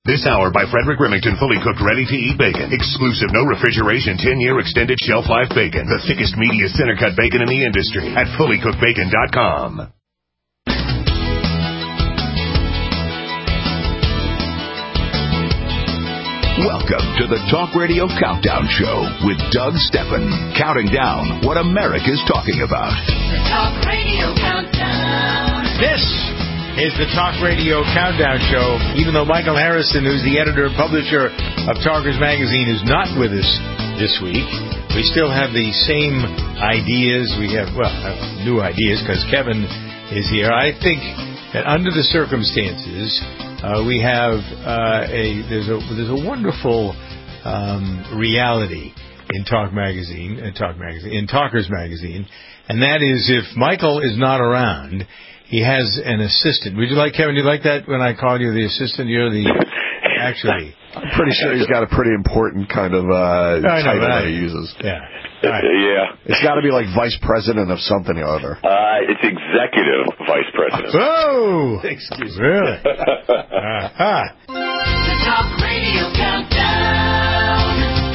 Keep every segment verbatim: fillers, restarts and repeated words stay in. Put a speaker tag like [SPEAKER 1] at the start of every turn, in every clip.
[SPEAKER 1] This hour by Frederick Remington, fully cooked, ready-to-eat bacon. Exclusive, no refrigeration, ten-year extended shelf life bacon. The thickest, meatiest, center-cut bacon in the industry at fully cooked bacon dot com.
[SPEAKER 2] Welcome to the Talk Radio Countdown Show with Doug Steffen, counting down what America's talking about.
[SPEAKER 3] The Talk Radio Countdown.
[SPEAKER 4] This is the Talk Radio Countdown Show. Even though Michael Harrison, who's the editor and publisher of Talkers Magazine, is not with us this week, we still have the same ideas. We have, well, new ideas because Kevin is here. I think that under the circumstances, Uh, we have uh, a there's a there's a wonderful um, reality in Talk Magazine, in Talk Magazine, in Talkers Magazine, and that is if Michael is not around, he has an assistant. Would you like, Kevin? Do you like that when I call you the assistant? You're the actually.
[SPEAKER 5] I'm pretty sure he's got a pretty important kind of uh,
[SPEAKER 4] I know,
[SPEAKER 5] title
[SPEAKER 4] I,
[SPEAKER 5] that he uses.
[SPEAKER 4] Yeah.
[SPEAKER 6] Right. Yeah.
[SPEAKER 5] It's got to be like vice president of something or other.
[SPEAKER 6] Uh, it's executive vice president.
[SPEAKER 4] Oh!
[SPEAKER 5] Excuse me.
[SPEAKER 4] Really? uh-huh.
[SPEAKER 3] The Talk Radio Countdown.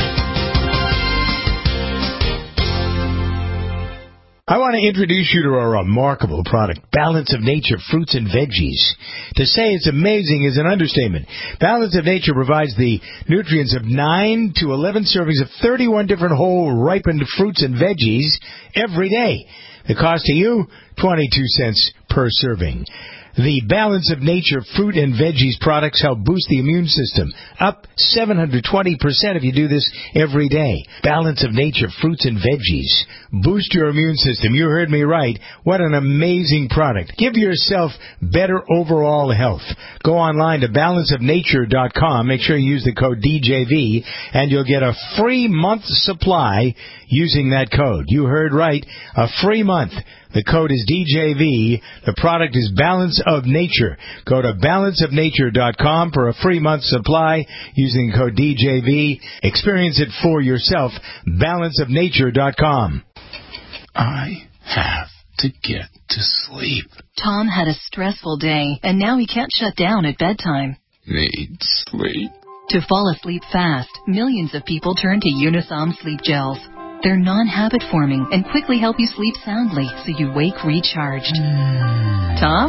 [SPEAKER 4] I want to introduce you to a remarkable product, Balance of Nature Fruits and Veggies. To say it's amazing is an understatement. Balance of Nature provides the nutrients of nine to eleven servings of thirty-one different whole ripened fruits and veggies every day. The cost to you, twenty-two cents per serving. The Balance of Nature Fruit and Veggies products help boost the immune system, up seven hundred twenty percent if you do this every day. Balance of Nature Fruits and Veggies. Boost your immune system. You heard me right. What an amazing product. Give yourself better overall health. Go online to balance of nature dot com. Make sure you use the code D J V, and you'll get a free month supply using that code. You heard right. A free month. The code is D J V. The product is Balance of Nature. Go to balance of nature dot com for a free month supply using the code D J V. Experience it for yourself. balance of nature dot com.
[SPEAKER 7] I have to get to sleep.
[SPEAKER 8] Tom had a stressful day, and now he can't shut down at bedtime.
[SPEAKER 7] Need sleep.
[SPEAKER 8] To fall asleep fast, millions of people turn to Unisom Sleep Gels. They're non-habit forming and quickly help you sleep soundly so you wake recharged.
[SPEAKER 7] Mm.
[SPEAKER 8] Tom?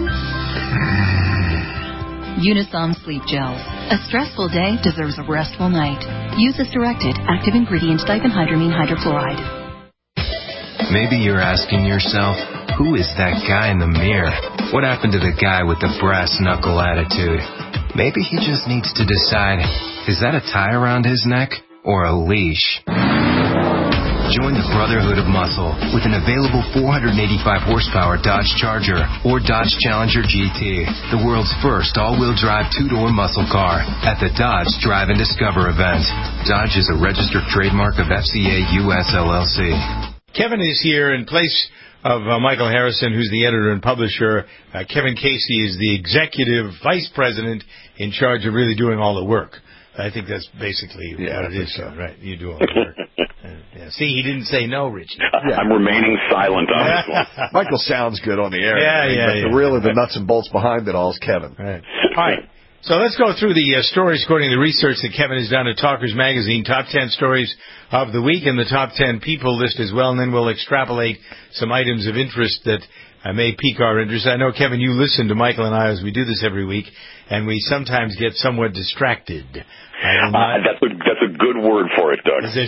[SPEAKER 8] Unisom Sleep Gels. A stressful day deserves a restful night. Use as directed. Active ingredient diphenhydramine hydrochloride.
[SPEAKER 9] Maybe you're asking yourself, who is that guy in the mirror? What happened to the guy with the brass knuckle attitude? Maybe he just needs to decide, is that a tie around his neck or a leash? Join the Brotherhood of Muscle with an available four hundred eighty-five horsepower Dodge Charger or Dodge Challenger G T, the world's first all-wheel drive two-door muscle car at the Dodge Drive and Discover event. Dodge is a registered trademark of F C A U S L L C.
[SPEAKER 4] Kevin is here in place of uh, Michael Harrison, who's the editor and publisher. Uh, Kevin Casey is the executive vice president in charge of really doing all the work. I think that's basically
[SPEAKER 5] yeah,
[SPEAKER 4] what it is. So. Right, you do all the work. uh, yeah. See, he didn't say no, Richie.
[SPEAKER 6] Yeah. I'm remaining silent on this one.
[SPEAKER 5] Michael sounds good on the air.
[SPEAKER 4] Yeah, yeah,
[SPEAKER 5] but
[SPEAKER 4] yeah.
[SPEAKER 5] the really the nuts and bolts behind it all is Kevin.
[SPEAKER 4] Right. All right. So let's go through the uh, stories according to the research that Kevin has done at Talkers Magazine. Top ten stories of the week and the top ten people list as well, and then we'll extrapolate some items of interest that uh, may pique our interest. I know, Kevin, you listen to Michael and I as we do this every week, and we sometimes get somewhat distracted.
[SPEAKER 6] Uh, that's a that's a good word for it, Doug.
[SPEAKER 4] Is it?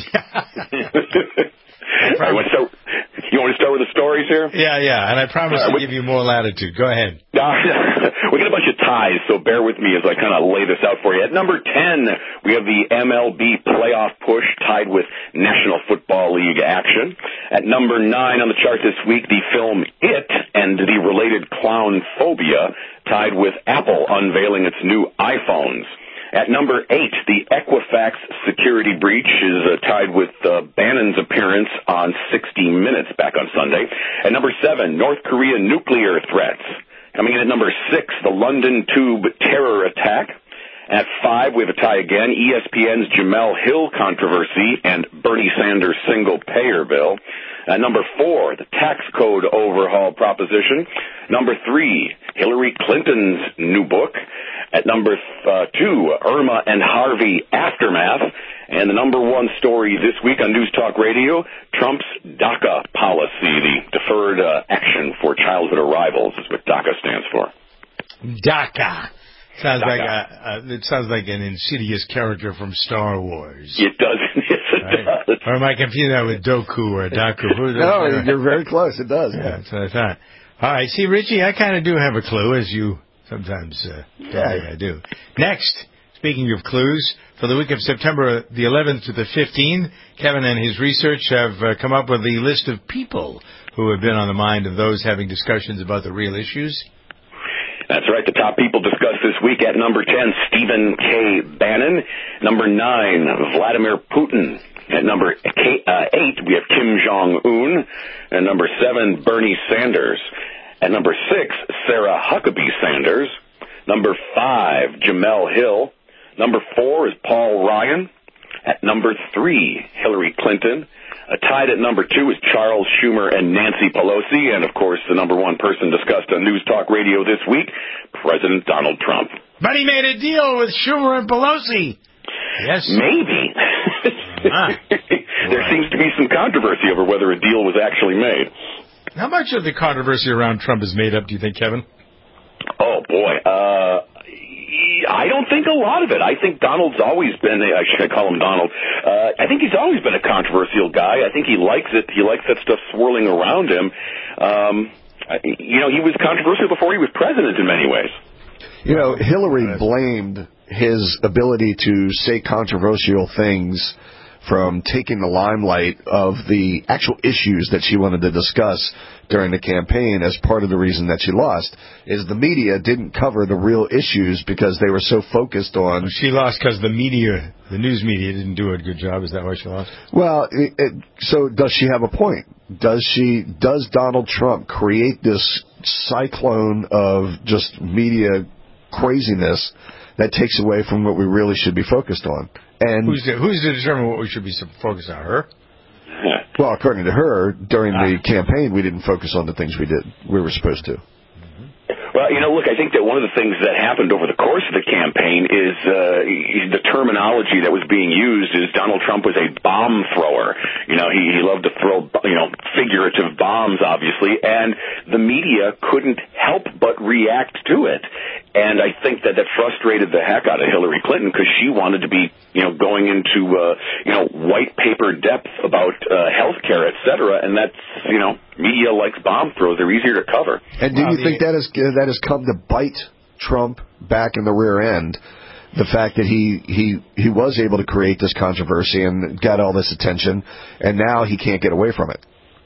[SPEAKER 6] I want to start, you want to start with the stories here?
[SPEAKER 4] Yeah, yeah, and I promise uh, to give you more latitude. Go ahead.
[SPEAKER 6] Uh, we got a bunch of ties, so bear with me as I kind of lay this out for you. At number ten, we have the M L B playoff push tied with National Football League action. At number nine on the chart this week, the film It and the related clown phobia tied with Apple unveiling its new iPhones. At number eight, the Equifax security breach is uh, tied with uh, Bannon's appearance on sixty minutes back on Sunday. At number seven, North Korea nuclear threats. Coming in at number six, the London Tube terror attack. At five, we have a tie again, E S P N's Jamel Hill controversy and Bernie Sanders single-payer bill. At number four, the tax code overhaul proposition. Number three, Hillary Clinton's new book. At number uh, two, Irma and Harvey Aftermath. And the number one story this week on News Talk Radio, Trump's DACA policy, the Deferred uh, Action for Childhood Arrivals is what DACA stands for.
[SPEAKER 4] DACA. Sounds
[SPEAKER 6] DACA.
[SPEAKER 4] like a, a, it sounds like an insidious character from Star Wars.
[SPEAKER 6] It does. Yes, it
[SPEAKER 4] Right?
[SPEAKER 6] does.
[SPEAKER 4] Or am I confusing that with Doku or Daku? Who's
[SPEAKER 5] No,
[SPEAKER 4] that?
[SPEAKER 5] you're very close. It does.
[SPEAKER 4] Yeah, that's what I thought. All right, see, Richie, I kind of do have a clue, as you sometimes uh, tell me I do. Next, speaking of clues, for the week of September the eleventh to the fifteenth, Kevin and his research have uh, come up with the list of people who have been on the mind of those having discussions about the real issues.
[SPEAKER 6] That's right. The top people discussed this week at number ten, Stephen K. Bannon. Number nine, Vladimir Putin. At number K, uh, eight, we have Kim Jong-un. At number seven, Bernie Sanders. At number six, Sarah Huckabee Sanders. Number five, Jamel Hill. Number four is Paul Ryan. At number three, Hillary Clinton. Uh, tied at number two is Charles Schumer and Nancy Pelosi. And, of course, the number one person discussed on News Talk Radio this week, President Donald Trump.
[SPEAKER 4] But he made a deal with Schumer and Pelosi. Yes.
[SPEAKER 6] Maybe.
[SPEAKER 4] Ah.
[SPEAKER 6] There seems to be some controversy over whether a deal was actually made.
[SPEAKER 4] How much of the controversy around Trump is made up, do you think, Kevin?
[SPEAKER 6] Oh, boy. Uh, I don't think a lot of it. I think Donald's always been, I should call him Donald, uh, I think he's always been a controversial guy. I think he likes it. He likes that stuff swirling around him. Um, you know, he was controversial before he was president in many ways.
[SPEAKER 5] You know, Hillary blamed his ability to say controversial things from taking the limelight of the actual issues that she wanted to discuss during the campaign as part of the reason that she lost, is the media didn't cover the real issues because they were so focused on...
[SPEAKER 4] She lost because the media, the news media, didn't do a good job. Is that why she lost?
[SPEAKER 5] Well, it, it, so does she have a point? Does she? Does Donald Trump create this cyclone of just media craziness that takes away from what we really should be focused on? And
[SPEAKER 4] who's to, who's to determine what we should be focused on? Her?
[SPEAKER 5] Well, according to her, during the campaign, we didn't focus on the things we did we were supposed to.
[SPEAKER 6] Well, you know, look, I think that one of the things that happened over the course of the campaign is uh, the terminology that was being used is Donald Trump was a bomb thrower. You know, he, he loved to throw, you know, figurative bombs, obviously, and the media couldn't help but react to it. And I think that that frustrated the heck out of Hillary Clinton because she wanted to be, you know, going into, uh, you know, white paper depth about uh, health care, et cetera, and that's, you know, media likes bomb throws. They're easier to cover.
[SPEAKER 5] And do you think that has that has come to bite Trump back in the rear end? The fact that he, he, he was able to create this controversy and got all this attention, and now he can't get away from it.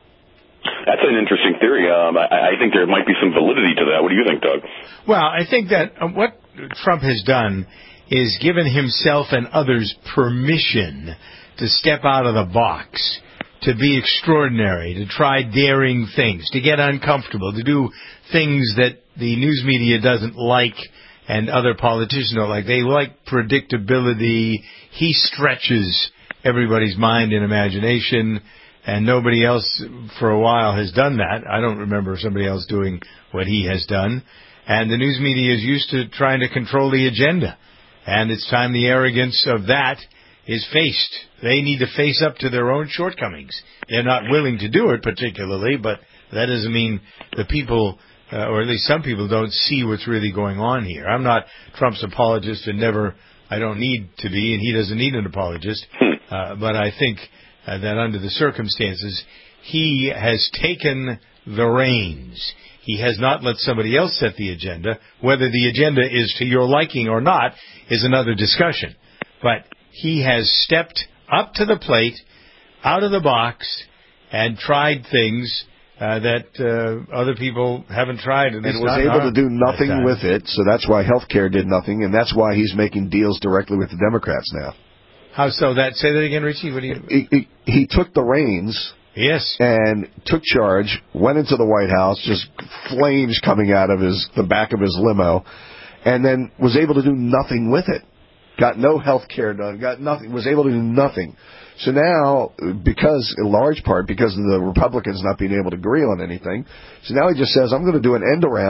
[SPEAKER 6] That's an interesting theory. Um, I, I think there might be some validity to that. What do you think, Doug?
[SPEAKER 4] Well, I think that uh, what Trump has done is given himself and others permission to step out of the box, to be extraordinary, to try daring things, to get uncomfortable, to do things that the news media doesn't like and other politicians don't like. They like predictability. He stretches everybody's mind and imagination, and nobody else for a while has done that. I don't remember somebody else doing what he has done. And the news media is used to trying to control the agenda. And it's time the arrogance of that is faced. They need to face up to their own shortcomings. They're not willing to do it particularly, but that doesn't mean the people, uh, or at least some people, don't see what's really going on here. I'm not Trump's apologist and never, I don't need to be, and he doesn't need an apologist. Uh, but I think uh, that under the circumstances, he has taken the reins. He has not let somebody else set the agenda. Whether the agenda is to your liking or not is another discussion. But he has stepped up to the plate, out of the box, and tried things uh, that uh, other people haven't tried.
[SPEAKER 5] And was able to do nothing with it, so that's why health care did nothing, and that's why he's making deals directly with the Democrats now.
[SPEAKER 4] How so? That say that again, Richie? What do you...
[SPEAKER 5] He, he, he took the reins...
[SPEAKER 4] Yes.
[SPEAKER 5] And took charge, went into the White House, just flames coming out of his the back of his limo, and then was able to do nothing with it. Got no health care done, got nothing, was able to do nothing. So now, because, in large part, because of the Republicans not being able to agree on anything, so now he just says, I'm going to do an end around,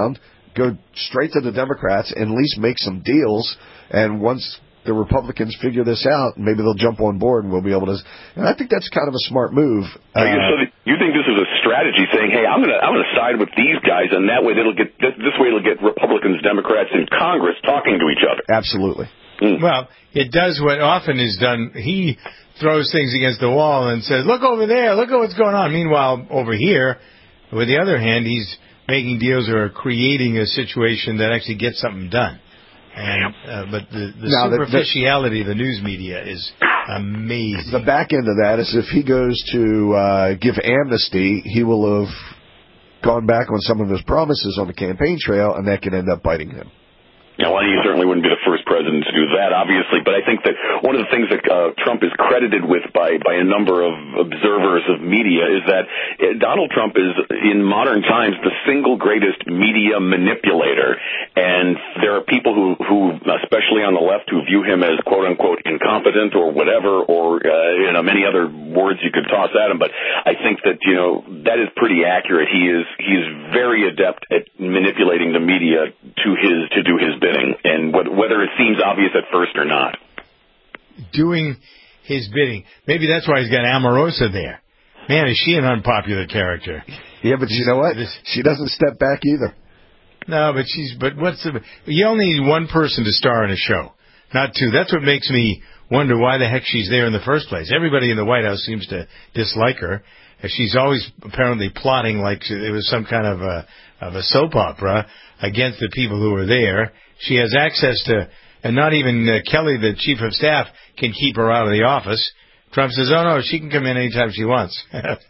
[SPEAKER 5] go straight to the Democrats and at least make some deals. And once the Republicans figure this out, maybe they'll jump on board and we'll be able to. And I think that's kind of a smart move.
[SPEAKER 6] Uh, so you think this is a strategy, saying, "Hey, I'm going to I'm going to side with these guys, and that way it'll get this, this way it'll get Republicans, Democrats in Congress talking to each other."
[SPEAKER 5] Absolutely.
[SPEAKER 6] Mm.
[SPEAKER 4] Well, it does what often is done. He throws things against the wall and says, "Look over there, look at what's going on." Meanwhile, over here, with the other hand, he's making deals or creating a situation that actually gets something done. And uh, but the, the
[SPEAKER 5] now,
[SPEAKER 4] superficiality the, the, of the news media is amazing.
[SPEAKER 5] The back end of that is if he goes to uh, give amnesty, he will have gone back on some of his promises on the campaign trail, and that can end up biting him.
[SPEAKER 6] Yeah, well, he certainly wouldn't be the first president to do that, obviously. But I think that one of the things that uh, Trump is credited with by, by a number of observers of media is that Donald Trump is, in modern times, the single greatest media manipulator. And there are people who, who, especially on the left, who view him as quote-unquote incompetent or whatever, or, uh, you know, many other words you could toss at him. But I think that, you know, that is pretty accurate. He is, he is very adept at manipulating the media to his, to do his bidding, and whether it seems obvious at first or not.
[SPEAKER 4] Doing his bidding. Maybe that's why he's got Omarosa there. Man, is she an unpopular character?
[SPEAKER 5] Yeah, but you know what? She doesn't step back either.
[SPEAKER 4] No, but she's. But what's the? You only need one person to star in a show, not two. That's what makes me wonder why the heck she's there in the first place. Everybody in the White House seems to dislike her. She's always apparently plotting like it was some kind of a of a soap opera against the people who are there. She has access to, and not even uh, Kelly, the chief of staff, can keep her out of the office. Trump says, "Oh no, she can come in anytime she wants."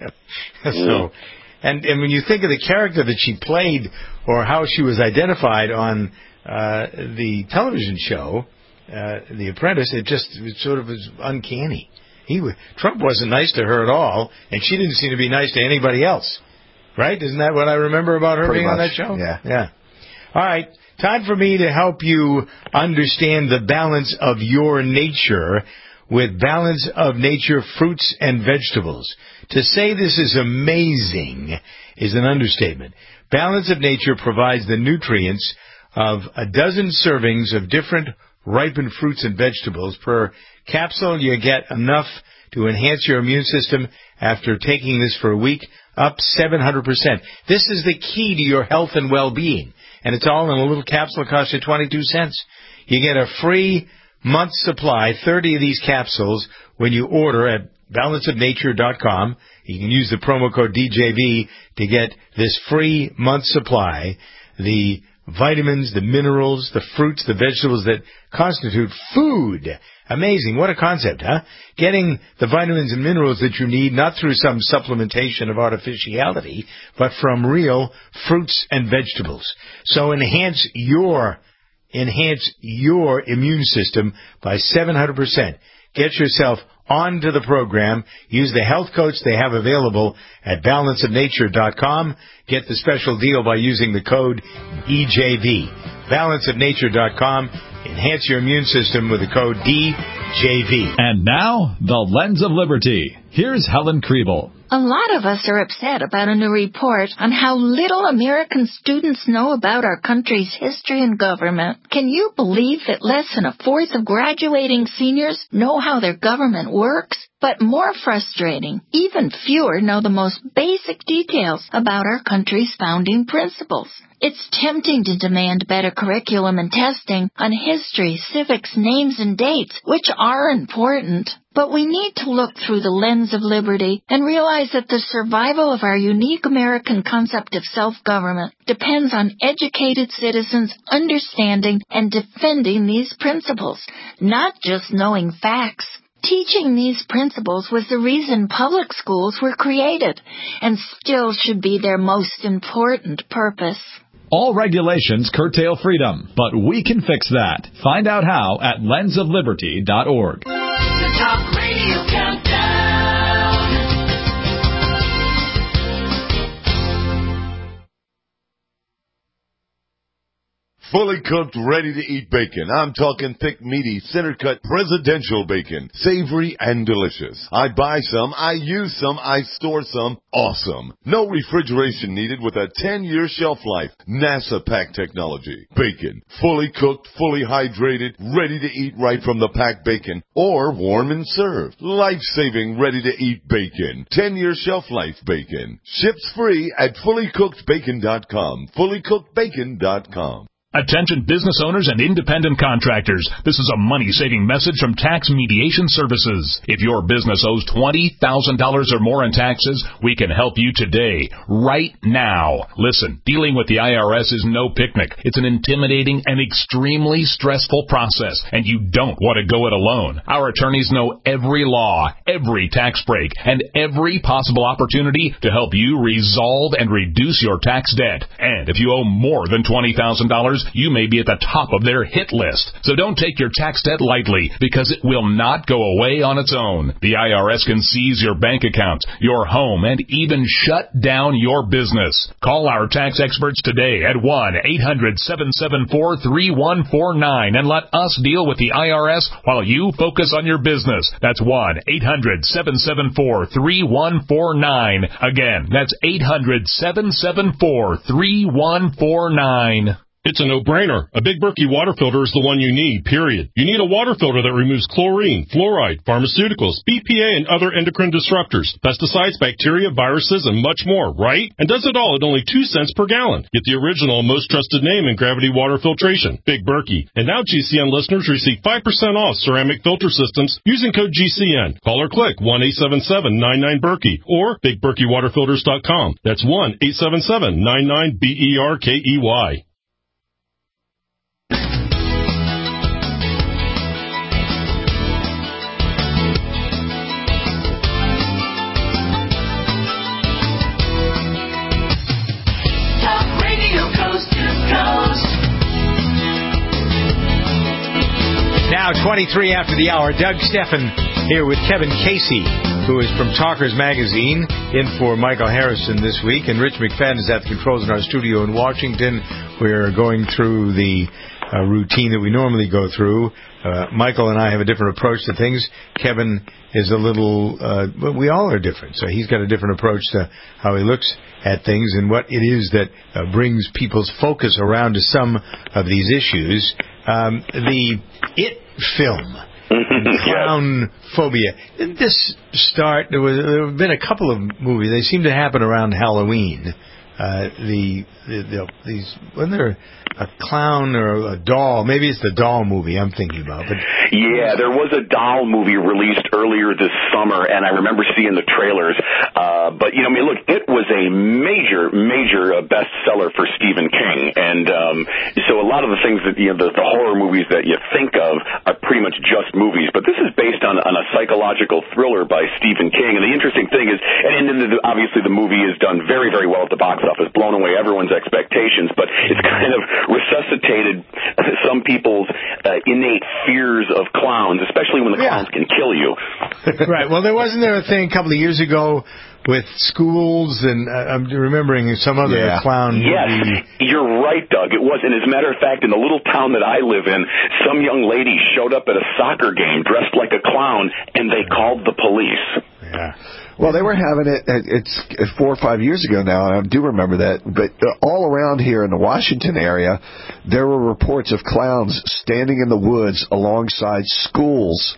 [SPEAKER 4] So, and and when you think of the character that she played or how she was identified on uh, the television show, uh, The Apprentice, it just it sort of was uncanny. He w- Trump wasn't nice to her at all, and she didn't seem to be nice to anybody else. Right? Isn't that what I remember about her
[SPEAKER 5] Pretty
[SPEAKER 4] being
[SPEAKER 5] much.
[SPEAKER 4] on that show?
[SPEAKER 5] Yeah.
[SPEAKER 4] Yeah. All right. Time for me to help you understand the balance of your nature with Balance of Nature fruits and vegetables. To say this is amazing is an understatement. Balance of Nature provides the nutrients of a dozen servings of different ripened fruits and vegetables. Per capsule, you get enough to enhance your immune system after taking this for a week, up seven hundred percent. This is the key to your health and well-being. And it's all in a little capsule. It costs you twenty-two cents. You get a free month's supply, thirty of these capsules, when you order at balance of nature dot com. You can use the promo code D J V to get this free month's supply. The vitamins, the minerals, the fruits, the vegetables that constitute food. Amazing. What a concept, huh? Getting the vitamins and minerals that you need, not through some supplementation of artificiality, but from real fruits and vegetables. So enhance your, enhance your immune system by seven hundred percent. Get yourself onto the program. Use the health coach they have available at balance of nature dot com. Get the special deal by using the code D J V. balance of nature dot com. Enhance your immune system with the code D J V.
[SPEAKER 10] And now, the Lens of Liberty. Here's Helen Kriebel.
[SPEAKER 11] A lot of us are upset about a new report on how little American students know about our country's history and government. Can you believe that less than a fourth of graduating seniors know how their government works? But more frustrating, even fewer know the most basic details about our country's founding principles. It's tempting to demand better curriculum and testing on history, civics, names, and dates, which are important. But we need to look through the lens of liberty and realize that the survival of our unique American concept of self-government depends on educated citizens understanding and defending these principles, not just knowing facts. Teaching these principles was the reason public schools were created and still should be their most important purpose.
[SPEAKER 10] All regulations curtail freedom, but we can fix that. Find out how at lens of liberty dot org.
[SPEAKER 3] The Talk Radio Countdown.
[SPEAKER 12] fully cooked, ready-to-eat bacon. I'm talking thick, meaty, center-cut presidential bacon. Savory and delicious. I buy some, I use some, I store some. Awesome. No refrigeration needed with a ten-year shelf life. NASA pack technology. Bacon. Fully cooked, fully hydrated, ready to eat right from the packed bacon. Or warm and served. Life-saving, ready-to-eat bacon. ten-year shelf life bacon. Ships free at fully cooked bacon dot com. fully cooked bacon dot com.
[SPEAKER 13] Attention business owners and independent contractors. This is a money-saving message from Tax Mediation Services. If your business owes twenty thousand dollars or more in taxes, we can help you today, right now. Listen, dealing with the I R S is no picnic. It's an intimidating and extremely stressful process, and you don't want to go it alone. Our attorneys know every law, every tax break, and every possible opportunity to help you resolve and reduce your tax debt. And if you owe more than twenty thousand dollars, you may be at the top of their hit list. So don't take your tax debt lightly, because it will not go away on its own. The I R S can seize your bank account, your home, and even shut down your business. Call our tax experts today at one eight hundred seven seven four three one four nine and let us deal with the I R S while you focus on your business. That's one eight hundred seven seven four three one four nine. Again, that's eight hundred seven seven four three one four nine.
[SPEAKER 14] It's a no-brainer. A Big Berkey water filter is the one you need, period. You need a water filter that removes chlorine, fluoride, pharmaceuticals, B P A, and other endocrine disruptors, pesticides, bacteria, viruses, and much more, right? And does it all at only two cents per gallon. Get the original, most trusted name in gravity water filtration, Big Berkey. And now G C N listeners receive five percent off ceramic filter systems using code G C N. Call or click one eight seven seven nine nine Berkey or big berkey water filters dot com. That's one eight seven seven nine nine B E R K E Y.
[SPEAKER 4] Now, twenty-three after the hour, Doug Steffen here with Kevin Casey, who is from Talkers Magazine, in for Michael Harrison this week. And Rich McFadden is at the controls in our studio in Washington. We're going through the uh, routine that we normally go through. Uh, Michael and I have a different approach to things. Kevin is a little, uh, well, we all are different. So he's got a different approach to how he looks at things and what it is that uh, brings people's focus around to some of these issues. Um, the It film, clown phobia. Didn't this start? There, was, there have been a couple of movies. They seem to happen around Halloween. Uh, the, the, the these when they're a clown or a doll. Maybe it's the doll movie I'm thinking about. But
[SPEAKER 6] yeah, there was a doll movie released earlier this summer, and I remember seeing the trailers. Uh, but, you know, I mean, look, it was a major, major uh, bestseller for Stephen King. And um, so a lot of the things that, you know, the, the horror movies that you think of are pretty much just movies. But this is based on, on a psychological thriller by Stephen King. And the interesting thing is, and, and the, obviously the movie is done very, very well at the box office, blown away everyone's expectations, but it's kind of resuscitated some people's uh, innate fears of clowns, especially when the clowns yeah. can kill you.
[SPEAKER 4] Right. Well, there wasn't there a thing a couple of years ago with schools, and uh, I'm remembering some other
[SPEAKER 6] yeah.
[SPEAKER 4] clown
[SPEAKER 6] yes,
[SPEAKER 4] movie.
[SPEAKER 6] You're right, Doug. It was, and as a matter of fact, in the little town that I live in, some young lady showed up at a soccer game dressed like a clown, and they called the police.
[SPEAKER 4] Yeah.
[SPEAKER 5] Well, they were having it, it's four or five years ago now, and I do remember that, but all around here in the Washington area, there were reports of clowns standing in the woods alongside schools,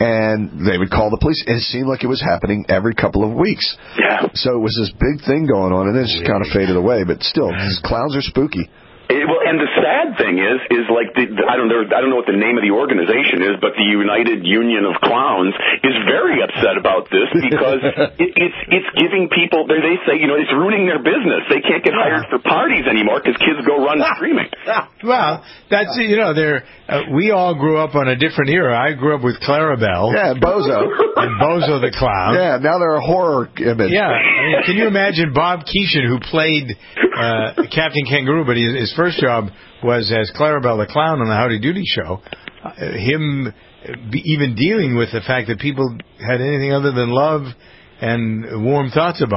[SPEAKER 5] and they would call the police, and it seemed like it was happening every couple of weeks.
[SPEAKER 6] Yeah.
[SPEAKER 5] So it was this big thing going on, and then it just kind of faded away, but still, clowns are spooky.
[SPEAKER 6] It, well, and the sad thing is, is like the, I don't know, I don't know what the name of the organization is, but the United Union of Clowns is very upset about this because it, it's it's giving people, they they say, you know, it's ruining their business. They can't get hired for parties anymore because kids go run screaming.
[SPEAKER 4] Well, that's you know, they're uh, we all grew up on a different era. I grew up with Clarabelle.
[SPEAKER 5] Yeah, Bozo.
[SPEAKER 4] And Bozo the Clown.
[SPEAKER 5] Yeah, now they're a horror image.
[SPEAKER 4] Yeah, I mean, can you imagine Bob Keeshan, who played uh, Captain Kangaroo, but he, his first job was as Clarabelle the Clown on the Howdy Doody show, uh, him be even dealing with the fact that people had anything other than love and warm thoughts about him.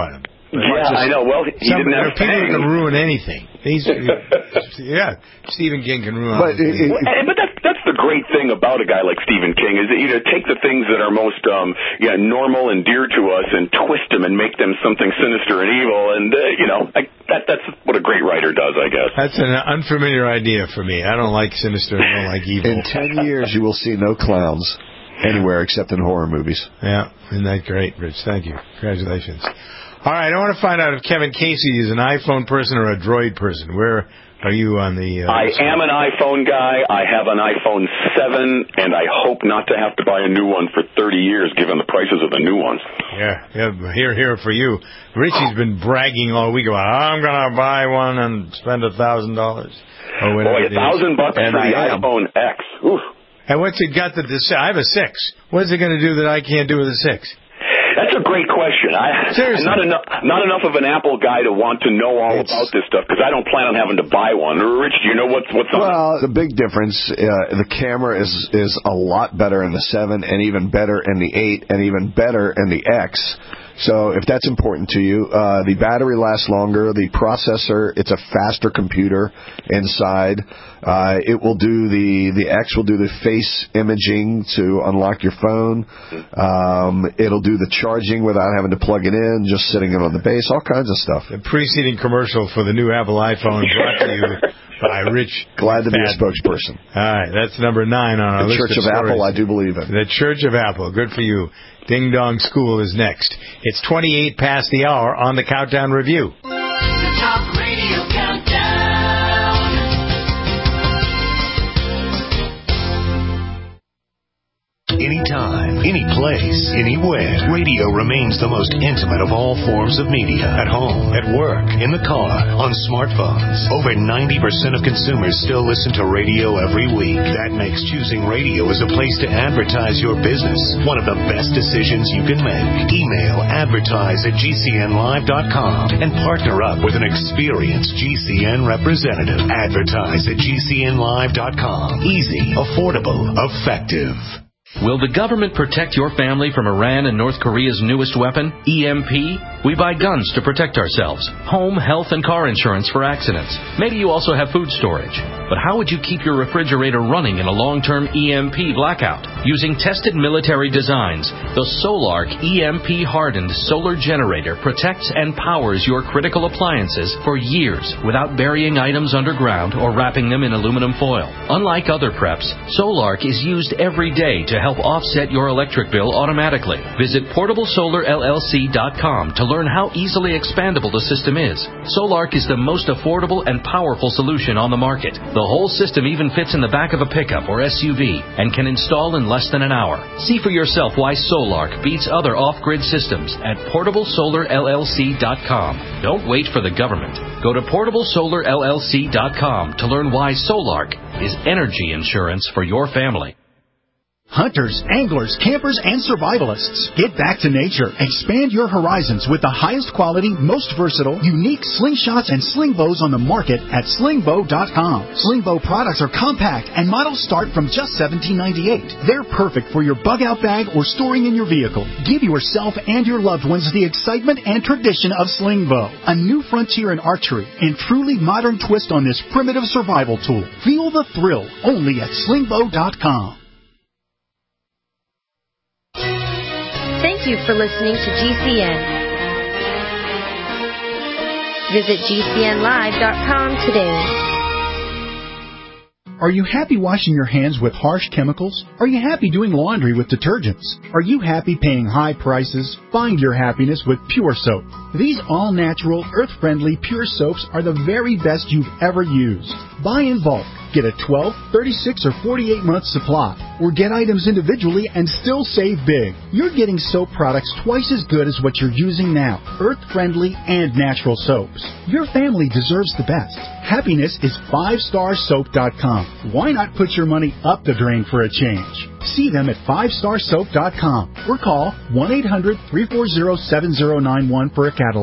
[SPEAKER 6] Yeah,
[SPEAKER 4] just,
[SPEAKER 6] I know. Well, he
[SPEAKER 4] some,
[SPEAKER 6] didn't have
[SPEAKER 4] people
[SPEAKER 6] fangs.
[SPEAKER 4] can ruin anything. He's, yeah, Stephen King can ruin
[SPEAKER 5] but
[SPEAKER 4] anything.
[SPEAKER 5] It, it,
[SPEAKER 6] well, but that's that's the great thing about a guy like Stephen King is that you know take the things that are most um, yeah normal and dear to us and twist them and make them something sinister and evil, and uh, you know I, that that's what a great writer does, I guess.
[SPEAKER 4] That's an unfamiliar idea for me. I don't like sinister. I don't like evil.
[SPEAKER 5] In ten years, you will see no clowns anywhere except in horror movies.
[SPEAKER 4] Yeah, isn't that great, Rich? Thank you. Congratulations. All right, I want to find out if Kevin Casey is an iPhone person or a Droid person. Where are you on the... Uh,
[SPEAKER 6] I
[SPEAKER 4] screen?
[SPEAKER 6] am an iPhone guy. I have an iPhone seven, and I hope not to have to buy a new one for thirty years, given the prices of the new ones.
[SPEAKER 4] Yeah, yeah, here, here for you. Richie's been bragging all week about, I'm going to buy one and spend a thousand dollars.
[SPEAKER 6] Boy, a thousand bucks for the iPhone X. Oof.
[SPEAKER 4] And what's it got that the... I have a six. What's it going to do that I can't do with a six?
[SPEAKER 6] That's a great question. I,
[SPEAKER 4] Seriously.
[SPEAKER 6] I'm not enough, not enough of an Apple guy to want to know all it's, about this stuff because I don't plan on having to buy one. Rich, do you know what's what's on?
[SPEAKER 5] Well, the big difference, uh, the camera is is a lot better in the seven, and even better in the eight, and even better in the X. So if that's important to you, uh, the battery lasts longer. The processor, it's a faster computer inside. Uh, it will do the the X will do the face imaging to unlock your phone. Um, it'll do the charging without having to plug it in, just sitting it on the base. All kinds of stuff.
[SPEAKER 4] The preceding commercial for the new Apple iPhone brought to you by Rich.
[SPEAKER 5] Glad to be
[SPEAKER 4] Fadden.
[SPEAKER 5] a spokesperson.
[SPEAKER 4] All right, that's number nine on our
[SPEAKER 5] the
[SPEAKER 4] list
[SPEAKER 5] Church of,
[SPEAKER 4] of
[SPEAKER 5] Apple, I do believe in.
[SPEAKER 4] The Church of Apple. Good for you. Ding Dong School is next. It's twenty-eight past the hour on the Countdown Review.
[SPEAKER 3] The Talk Radio Countdown.
[SPEAKER 1] Anytime, any place, anywhere, radio remains the most intimate of all forms of media. At home, at work, in the car, on smartphones. Over ninety percent of consumers still listen to radio every week. That makes choosing radio as a place to advertise your business one of the best decisions you can make. Email advertise at g c n live dot com and partner up with an experienced G C N representative. Advertise at g c n live dot com. Easy, affordable, effective.
[SPEAKER 15] Will the government protect your family from Iran and North Korea's newest weapon, E M P? We buy guns to protect ourselves, home, health, and car insurance for accidents. Maybe you also have food storage. But how would you keep your refrigerator running in a long-term E M P blackout? Using tested military designs, the Solark E M P-hardened solar generator protects and powers your critical appliances for years without burying items underground or wrapping them in aluminum foil. Unlike other preps, Solark is used every day to help offset your electric bill automatically. Visit portable solar L L C dot com to learn how easily expandable the system is. Solark is the most affordable and powerful solution on the market. The whole system even fits in the back of a pickup or S U V and can install in less than an hour. See for yourself why Solark beats other off-grid systems at portable solar L L C dot com. Don't wait for the government. Go to portable solar L L C dot com to learn why Solark is energy insurance for your family.
[SPEAKER 16] Hunters, anglers, campers, and survivalists. Get back to nature. Expand your horizons with the highest quality, most versatile, unique slingshots and sling bows on the market at sling bow dot com. Sling bow products are compact and models start from just seventeen ninety-eight. They're perfect for your bug out bag or storing in your vehicle. Give yourself and your loved ones the excitement and tradition of sling bow. A new frontier in archery and truly modern twist on this primitive survival tool. Feel the thrill only at sling bow dot com.
[SPEAKER 17] Thank you for listening to G C N. Visit g c n live dot com today.
[SPEAKER 16] Are you happy washing your hands with harsh chemicals? Are you happy doing laundry with detergents? Are you happy paying high prices? Find your happiness with Pure Soap. These all-natural, earth-friendly Pure Soaps are the very best you've ever used. Buy in bulk. Get a twelve, thirty-six, or forty-eight month supply. Or get items individually and still save big. You're getting soap products twice as good as what you're using now. Earth-friendly and natural soaps. Your family deserves the best. Happiness is five star soap dot com. Why not put your money up the drain for a change? See them at five star soap dot com or call one eight hundred, three four zero, seven zero nine one for a catalog.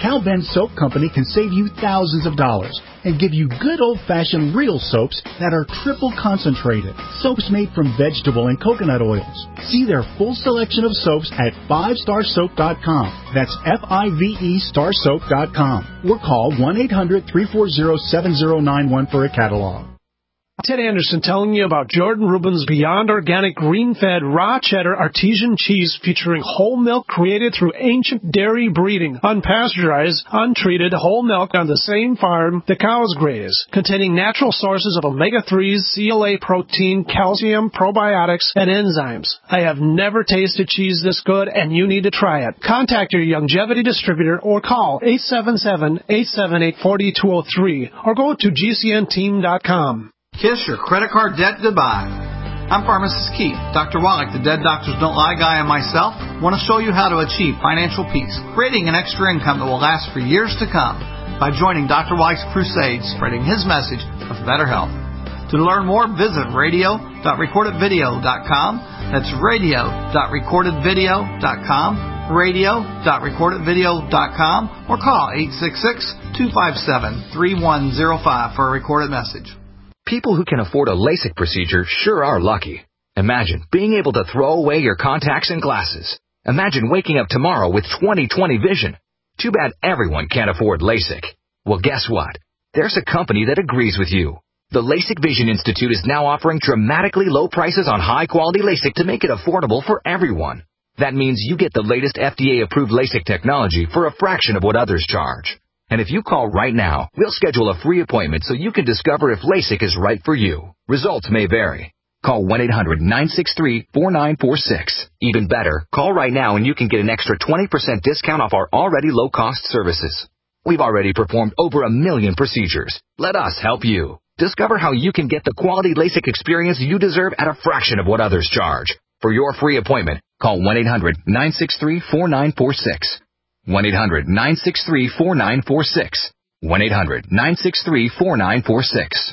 [SPEAKER 16] Cal Ben Soap Company can save you thousands of dollars and give you good old-fashioned real soaps that are triple concentrated. Soaps made from vegetable and coconut oils. See their full selection of soaps at five star soap dot com. That's F I V E star soap dot com. Or call one eight hundred, three four zero, seven zero nine one for a catalog.
[SPEAKER 18] Ted Anderson telling you about Jordan Rubin's Beyond Organic Green-Fed Raw Cheddar Artesian Cheese featuring whole milk created through ancient dairy breeding, unpasteurized, untreated whole milk on the same farm the cows graze, containing natural sources of omega threes, C L A protein, calcium, probiotics, and enzymes. I have never tasted cheese this good, and you need to try it. Contact your Longevity distributor or call eight seven seven, eight seven eight, four two zero three or go to G C N team dot com.
[SPEAKER 19] Kiss your credit card debt goodbye. I'm Pharmacist Keith. Doctor Wallach, the Dead Doctors Don't Lie guy, and myself want to show you how to achieve financial peace, creating an extra income that will last for years to come by joining Doctor Wallach's crusade, spreading his message of better health. To learn more, visit radio dot recorded video dot com. That's radio dot recorded video dot com, radio dot recorded video dot com, or call eight six six, two five seven, three one zero five for a recorded message.
[SPEAKER 20] People who can afford a LASIK procedure sure are lucky. Imagine being able to throw away your contacts and glasses. Imagine waking up tomorrow with twenty twenty vision. Too bad everyone can't afford LASIK. Well, guess what? There's a company that agrees with you. The LASIK Vision Institute is now offering dramatically low prices on high-quality LASIK to make it affordable for everyone. That means you get the latest F D A-approved LASIK technology for a fraction of what others charge. And if you call right now, we'll schedule a free appointment so you can discover if LASIK is right for you. Results may vary. Call one eight hundred, nine six three, four nine four six. Even better, call right now and you can get an extra twenty percent discount off our already low-cost services. We've already performed over a million procedures. Let us help you. Discover how you can get the quality LASIK experience you deserve at a fraction of what others charge. For your free appointment, call one eight hundred, nine six three, four nine four six. one eight hundred, nine six three, four nine four six. one eight hundred, nine six three, four nine four six.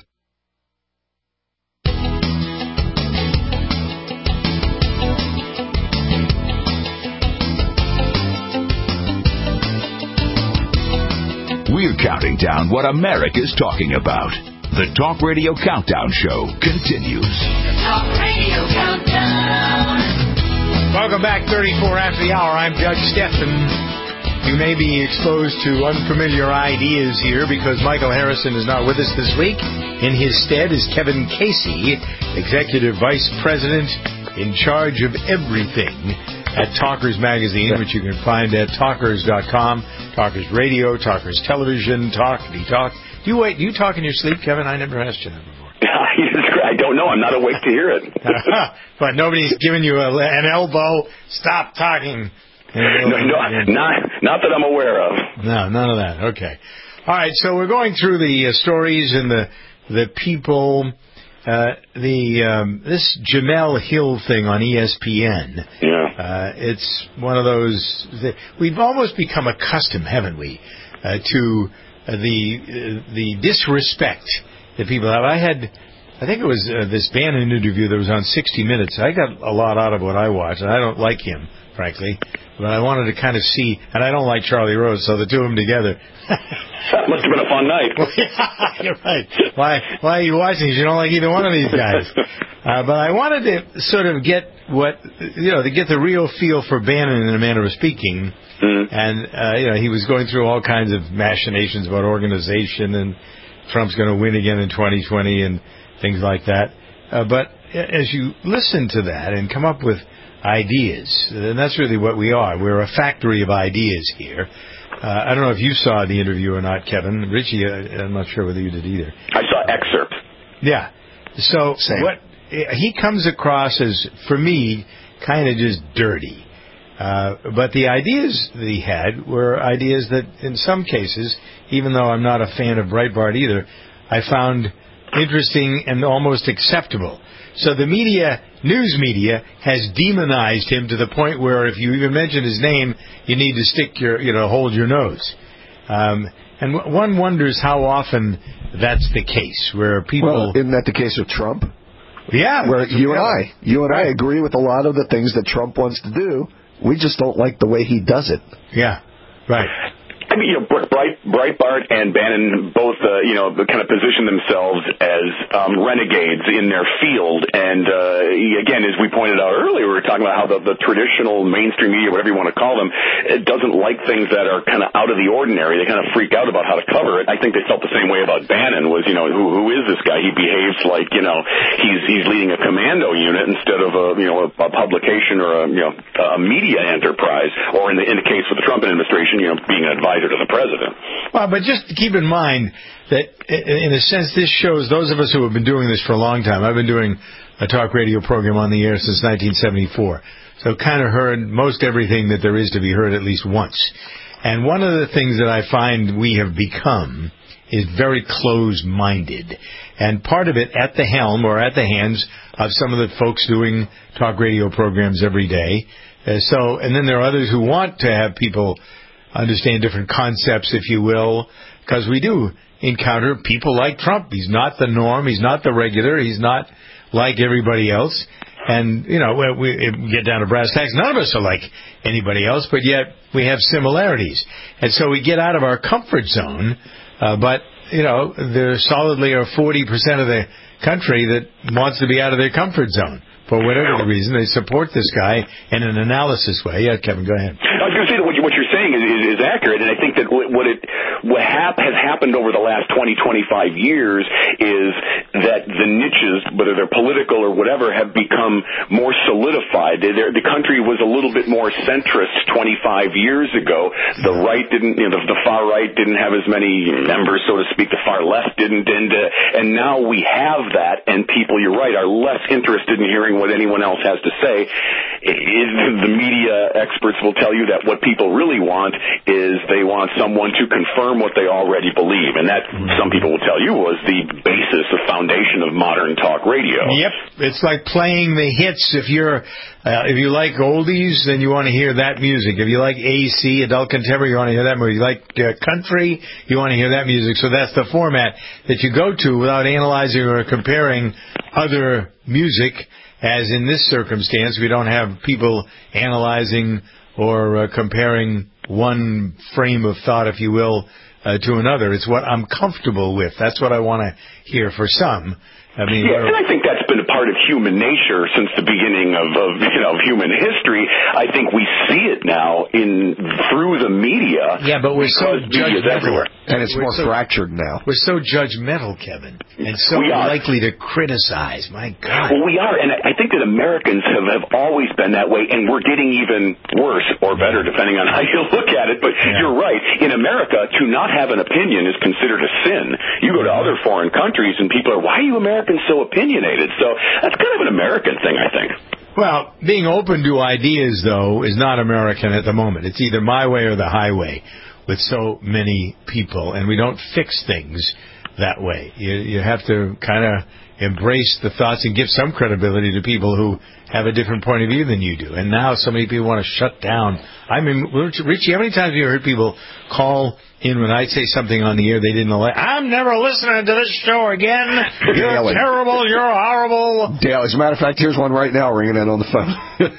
[SPEAKER 2] We're counting down what America's talking about. The Talk Radio Countdown Show continues.
[SPEAKER 3] The Talk Radio Countdown.
[SPEAKER 4] Welcome back, thirty-four after the hour. I'm Judge Stephan. You may be exposed to unfamiliar ideas here because Michael Harrison is not with us this week. In his stead is Kevin Casey, Executive Vice President in charge of everything at Talkers Magazine, which you can find at talkers dot com, Talkers Radio, Talkers Television, Talkity Talk. Do you wait? Do you talk in your sleep, Kevin? I never asked you that before.
[SPEAKER 6] I don't know. I'm not awake to hear it.
[SPEAKER 4] But nobody's giving you a, an elbow. Stop talking.
[SPEAKER 6] No, no, not, not that I'm aware of.
[SPEAKER 4] No, none of that. Okay. All right, so we're going through the uh, stories and the the people, uh, the um, this Jamel Hill thing on E S P N.
[SPEAKER 6] Yeah.
[SPEAKER 4] Uh, it's one of those, that we've almost become accustomed, haven't we, uh, to uh, the uh, the disrespect that people have. I had, I think it was uh, this Bannon interview that was on sixty minutes. I got a lot out of what I watched, and I don't like him, frankly. But I wanted to kind of see, and I don't like Charlie Rose, so the two of them together.
[SPEAKER 6] That must have been a fun night.
[SPEAKER 4] Well, yeah, you're right. Why, why are you watching these? You don't like either one of these guys. Uh, but I wanted to sort of get what, you know, to get the real feel for Bannon in a manner of speaking. Mm-hmm. And, uh, you know, he was going through all kinds of machinations about organization and Trump's going to win again in twenty twenty and things like that. Uh, but as you listen to that and come up with ideas, and that's really what we are. We're a factory of ideas here. Uh, I don't know if you saw the interview or not, Kevin. Richie, uh, I'm not sure whether you did either.
[SPEAKER 6] I saw excerpts.
[SPEAKER 4] Yeah. So
[SPEAKER 5] Same.
[SPEAKER 4] what he comes across as, for me, kind of just dirty. Uh, but the ideas that he had were ideas that, in some cases, even though I'm not a fan of Breitbart either, I found interesting and almost acceptable. So the media, news media, has demonized him to the point where if you even mention his name, you need to stick your, you know, hold your nose. Um, and w- one wonders how often that's the case, where people...
[SPEAKER 5] Well, isn't that the case with Trump?
[SPEAKER 4] Yeah.
[SPEAKER 5] Where you and
[SPEAKER 4] yeah.
[SPEAKER 5] I, you and
[SPEAKER 4] right.
[SPEAKER 5] I agree with a lot of the things that Trump wants to do. We just don't like the way he does it.
[SPEAKER 4] Yeah, right.
[SPEAKER 6] I mean, you know, Bright, Breitbart and Bannon both, uh, you know, kind of position themselves as um, renegades in their field. And, uh, again, as we pointed out earlier, we were talking about how the, the traditional mainstream media, whatever you want to call them, it doesn't like things that are kind of out of the ordinary. They kind of freak out about how to cover it. I think they felt the same way about Bannon was, you know, who who is this guy? He behaves like, you know, he's he's leading a commando unit instead of a, you know, a, a publication or a, you know, a media enterprise, or in the in the case with the Trump administration, you know, being an advisor to the president.
[SPEAKER 4] Well, but just keep in mind that, in a sense, this shows those of us who have been doing this for a long time. I've been doing a talk radio program on the air since nineteen seventy-four, so kind of heard most everything that there is to be heard at least once. And one of the things that I find we have become is very closed-minded. And part of it at the helm or at the hands of some of the folks doing talk radio programs every day. Uh, so, and then there are others who want to have people understand different concepts, if you will, because we do encounter people like Trump. He's not the norm. He's not the regular. He's not like everybody else. And, you know, we, we get down to brass tacks. None of us are like anybody else, but yet we have similarities. And so we get out of our comfort zone, uh, but, you know, there solidly are forty percent of the country that wants to be out of their comfort zone. For whatever the reason, they support this guy in an analysis way. Yeah, Kevin, go ahead.
[SPEAKER 6] I was going to say that what, you, what you're saying is, is, is accurate, and I think that what it what hap, has happened over the last twenty, twenty-five years is that the niches, whether they're political or whatever, have become more solidified. They're, the country was a little bit more centrist twenty-five years ago. The right didn't, you know, the, the far right didn't have as many members, so to speak. The far left didn't, and, uh, and now we have that, and people, you're right, are less interested in hearing what anyone else has to say. The media experts will tell you that what people really want is they want someone to confirm what they already believe, and that, some people will tell you, was the basis, the foundation of modern talk radio.
[SPEAKER 4] Yep, it's like playing the hits. If you're, uh, if you like oldies, then you want to hear that music. If you like A C, adult contemporary, you want to hear that music. If you like uh, country, you want to hear that music. So that's the format that you go to without analyzing or comparing other music. As in this circumstance, we don't have people analyzing or uh, comparing one frame of thought, if you will, uh, to another. It's what I'm comfortable with. That's what I want to hear for some. I mean,
[SPEAKER 6] yeah, and I think that's been a part of human nature since the beginning of, of you know of human history. I think we see it now in through the media.
[SPEAKER 4] Yeah, but we're so judgmental,
[SPEAKER 5] and it's more so, fractured now.
[SPEAKER 4] We're so judgmental, Kevin, and so likely to criticize. My God.
[SPEAKER 6] Well, we are, and I think that Americans have, have always been that way, and we're getting even worse or better, depending on how you look at it. But yeah. You're right. In America, to not have an opinion is considered a sin. You go to other foreign countries, and people are, why are you Americans so opinionated? So that's kind of an American thing, I think.
[SPEAKER 4] Well, being open to ideas, though, is not American at the moment. It's either my way or the highway with so many people, and we don't fix things that way. You, you have to kind of embrace the thoughts and give some credibility to people who have a different point of view than you do. And now so many people want to shut down. I mean, Richie, how many times have you heard people call in when I say something on the air they didn't like? I'm never listening to this show again. You're
[SPEAKER 5] Daily.
[SPEAKER 4] terrible. You're horrible.
[SPEAKER 5] Dale, as a matter of fact, here's one right now ringing in on the phone.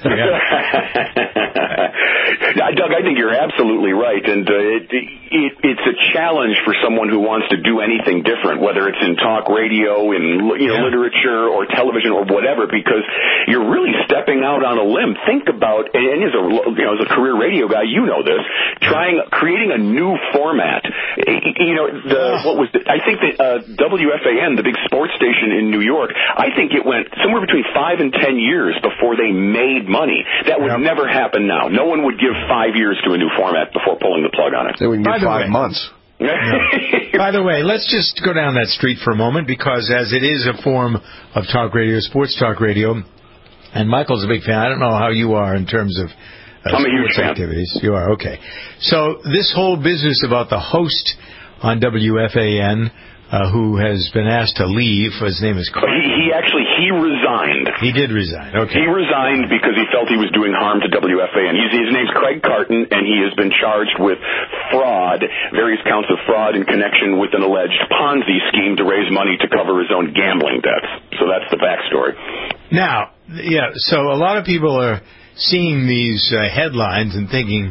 [SPEAKER 6] Doug, I think you're absolutely right, and uh, it, it, it's a challenge for someone who wants to do anything different, whether it's in talk radio, in you know, yeah. literature, or television, or whatever, because you're really stepping out on a limb. Think about, and as a you know, as a career radio guy, you know this, trying creating a new format. You know, the what was the, I think that uh, W F A N, the big sports station in New York, I think it went somewhere between five and ten years before they made money. That would yep. never happen now. No one would give five years to a new format before pulling the plug on it.
[SPEAKER 5] They wouldn't give five way, months.
[SPEAKER 4] No. By the way, let's just go down that street for a moment, because as it is a form of talk radio, sports talk radio, and Michael's a big fan. I don't know how you are in terms of uh,
[SPEAKER 6] I'm a huge fan.
[SPEAKER 4] activities. You are, okay. So this whole business about the host on W F A N, uh, who has been asked to leave, his name is Craig.
[SPEAKER 6] He, he actually, he resigned.
[SPEAKER 4] He did resign, okay.
[SPEAKER 6] He resigned because he felt he was doing harm to W F A N. He's, his name's Craig Carton, and he has been charged with fraud, various counts of fraud in connection with an alleged Ponzi scheme to raise money to cover his own gambling debts. So that's the backstory.
[SPEAKER 4] Now, yeah, so a lot of people are seeing these uh, headlines and thinking,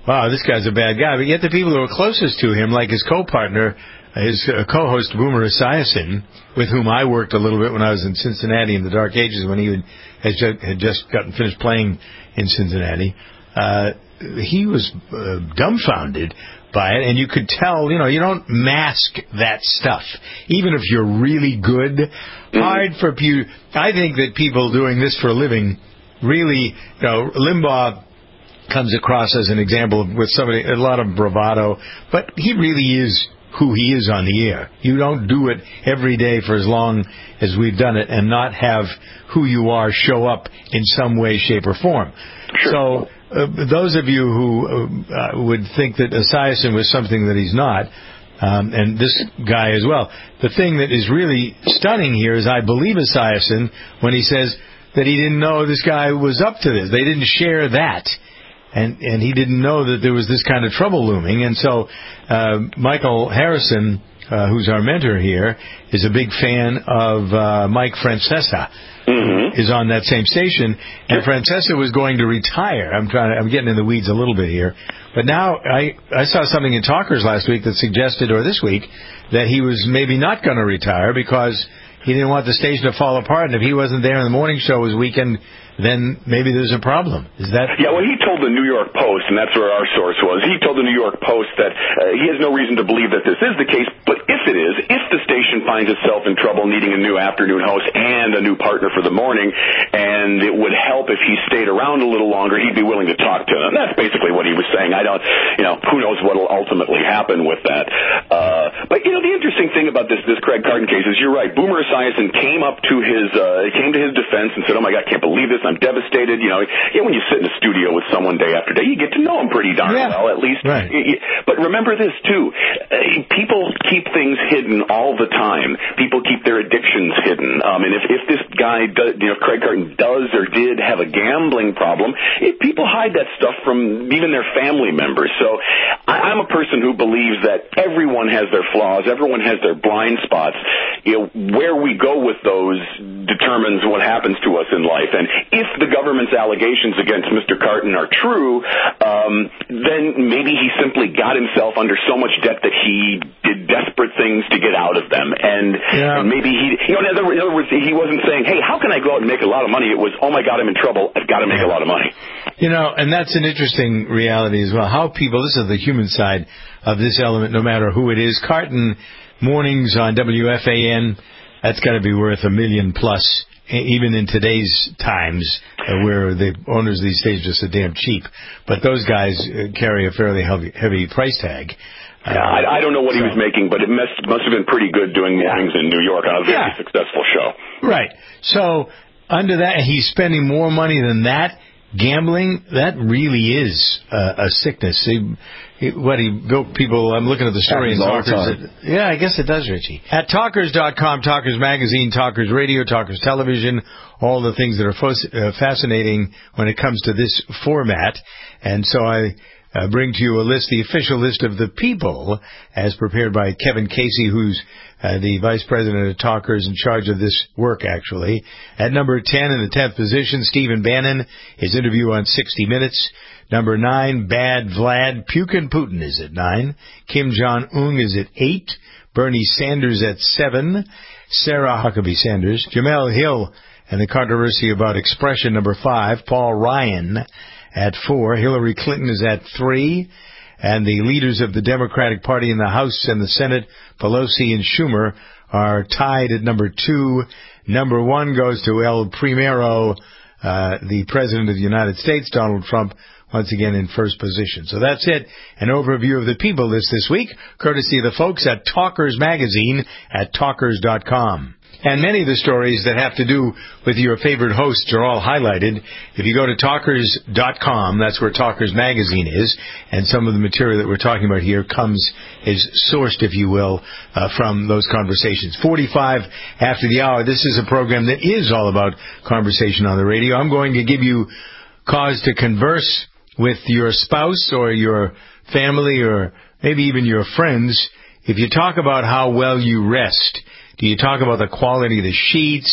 [SPEAKER 4] wow, this guy's a bad guy. But yet the people who are closest to him, like his co-partner, his uh, co-host Boomer Esiason, with whom I worked a little bit when I was in Cincinnati in the dark ages when he had, just, had just gotten finished playing in Cincinnati, uh, he was uh, dumbfounded by it, and you could tell, you know, you don't mask that stuff. Even if you're really good, mm-hmm. hard for you. I think that people doing this for a living really, you know, Limbaugh comes across as an example with somebody, a lot of bravado, but he really is who he is on the air. You don't do it every day for as long as we've done it and not have who you are show up in some way, shape, or form. Sure. So uh, those of you who uh, would think that Esiason was something that he's not, um, and this guy as well, the thing that is really stunning here is I believe Esiason when he says that he didn't know this guy was up to this. They didn't share that. And and he didn't know that there was this kind of trouble looming. And so uh, Michael Harrison, uh, who's our mentor here, is a big fan of uh, Mike Francesa, mm-hmm. is on that same station. And Francesa was going to retire. I'm trying to, I'm getting in the weeds a little bit here. But now I, I saw something in Talkers last week that suggested, or this week, that he was maybe not going to retire because he didn't want the station to fall apart. And if he wasn't there and the morning show was weekend, then maybe there's a problem. Is that?
[SPEAKER 6] Yeah, well, he told the New York Post, and that's where our source was, he told the New York Post that uh, he has no reason to believe that this is the case, but if it is, if the station finds itself in trouble needing a new afternoon host and a new partner for the morning, and it would help if he stayed around a little longer, he'd be willing to talk to them. That's basically what he was saying. I don't, you know, who knows what will ultimately happen with that. Uh, but, you know, the interesting thing about this this Craig Carton case is you're right. Boomer Esiason came up to his, uh, came to his defense and said, oh, my God, I can't believe this. I'm devastated. You know, yeah, when you sit in a studio with someone day after day, you get to know them pretty darn yeah. well, at least. Right. But remember this, too. Uh, people keep things hidden all the time. People keep their addictions hidden. Um, and if, if this guy, does, you know, Craig Carton does or did have a gambling problem, it, people hide that stuff from even their family members. So I, I'm a person who believes that everyone has their flaws. Everyone has their blind spots. You know, where we go with those determines what happens to us in life. And if the government's allegations against Mister Carton are true, um, then maybe he simply got himself under so much debt that he did desperate things to get out of them. And, yeah. and maybe he, you know, in other, in other words, he wasn't saying, hey, how can I go out and make a lot of money? It was, oh, my God, I'm in trouble. I've got to make yeah. a lot of money.
[SPEAKER 4] You know, and that's an interesting reality as well. How people, this is the human side of this element, no matter who it is. Carton mornings on W F A N, that's got to be worth a million plus. Even in today's times, uh, where the owners of these stations are so damn cheap. But those guys uh, carry a fairly heavy, heavy price tag.
[SPEAKER 6] Uh, yeah, I, I don't know what so. he was making, but it must, must have been pretty good doing mornings yeah. in New York on a very yeah. successful show.
[SPEAKER 4] Right. So, under that, he's spending more money than that. Gambling, that really is uh, a sickness. He, he, what, he built people, I'm looking at the story in Talkers. Yeah, I guess it does, Richie. At Talkers dot com, Talkers Magazine, Talkers Radio, Talkers Television, all the things that are fo- uh, fascinating when it comes to this format. And so I uh, bring to you a list, the official list of the people, as prepared by Kevin Casey, who's Uh, the vice president of Talkers in charge of this work, actually. At number ten, in the tenth position, Stephen Bannon, his interview on sixty minutes. Number nine, Bad Vlad. Pukin Putin is at nine. Kim Jong-un is at eight. Bernie Sanders at seven. Sarah Huckabee Sanders. Jamel Hill and the controversy about expression, number five. Paul Ryan at four. Hillary Clinton is at three. And the leaders of the Democratic Party in the House and the Senate, Pelosi and Schumer, are tied at number two. Number one goes to El Primero, uh, the President of the United States, Donald Trump, once again in first position. So that's it. An overview of the people list this week, courtesy of the folks at Talkers Magazine at Talkers dot com. And many of the stories that have to do with your favorite hosts are all highlighted. If you go to Talkers dot com, that's where Talkers Magazine is, and some of the material that we're talking about here comes, is sourced, if you will, uh, from those conversations. forty-five after the hour, this is a program that is all about conversation on the radio. I'm going to give you cause to converse with your spouse or your family or maybe even your friends if you talk about how well you rest. Do you talk about the quality of the sheets?